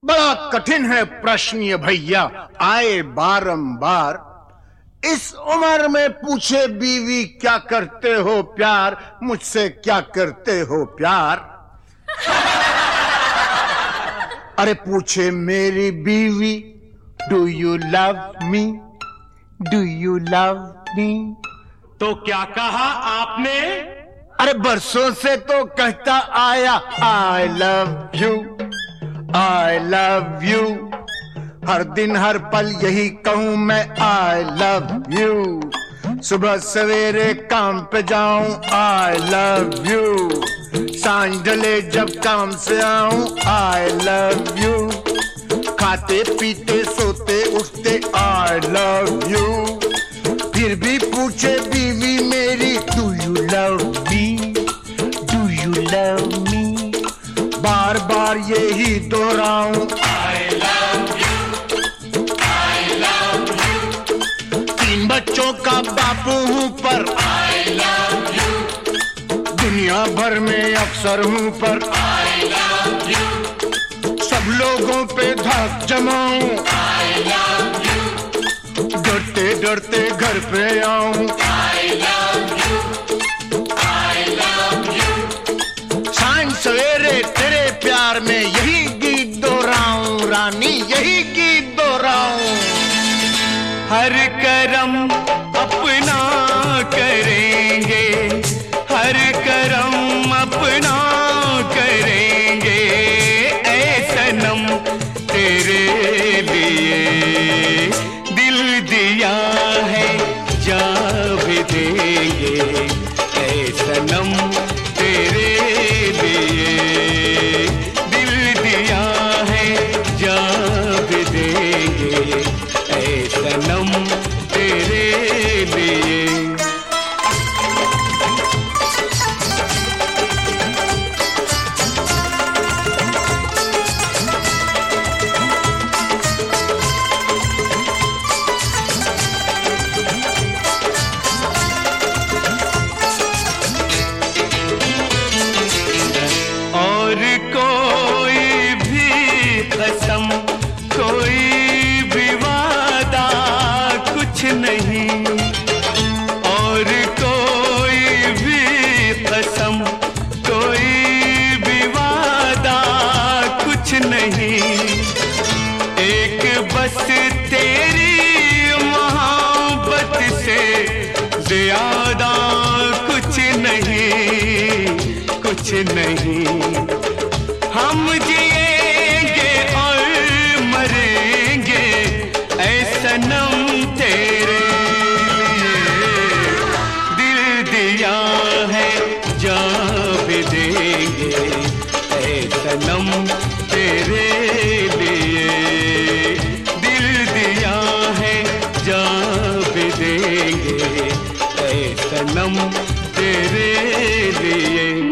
बड़ा कठिन है प्रश्न ये भैया, आए बारंबार। इस उम्र में पूछे बीवी क्या करते हो प्यार, मुझसे क्या करते हो प्यार। अरे पूछे मेरी बीवी, do you love me, do you love me. तो क्या कहा आपने? अरे बरसों से तो कहता आया I love you, I love you. हर दिन हर पल यही कहूं मैं आई लव यू। सुबह सवेरे काम पे जाऊं आई लव यू, सांझ ढले जब काम से आऊं आई लव यू। खाते पीते सोते उठते आई लव यू। फिर भी पूछे बीवी मेरी, do you love me, do you love me. बार बार यही दोहराऊं I love you, I love you. 3 बच्चों का बापू हूं पर आई लव यू। दुनिया भर में अफसर हूं पर आई लव यू। सब लोगों पे धाक जमाऊं आई लव यू। डरते डरते घर पे आऊं I love you, I love you. सांझ सवेरे तेरे प्यार में यही गीत दोहराऊं रानी, यही गीत दोहराऊं। हर करम अपना करेंगे, हर करम अपना करेंगे। ऐ सनम तेरे लिए दिल दिया है, जान भी देंगे। ऐ सनम तेरे लिए दिल दिया है, जान भी देंगे। ऐ सनम तेरे लिए। और कोई भी कसम, कोई भी वादा कुछ नहीं। और कोई भी कसम, कोई भी वादा कुछ नहीं। एक बस तेरी मोहब्बत से ज्यादा कुछ नहीं, कुछ नहीं। हम जिएंगे और मरेंगे ऐ सनम तेरे लिए। दिल दिया है, जान भी देंगे ऐ सनम तेरे लिए। दिल दिया है, जान भी देंगे ऐ सनम तेरे लिए।